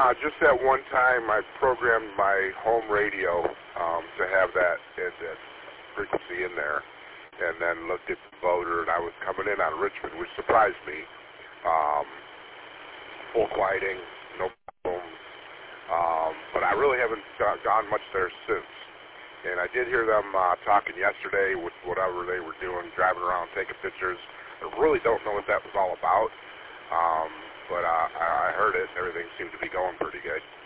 Just that one time I programmed my home radio to have that frequency in there, and then looked at the voter, and I was coming in on Richmond, which surprised me. Full quieting, no problems, but I really haven't gone much there since. And I did hear them talking yesterday with whatever they were doing, driving around, taking pictures. I really don't know what that was all about, but I heard it. Everything seemed to be going pretty good.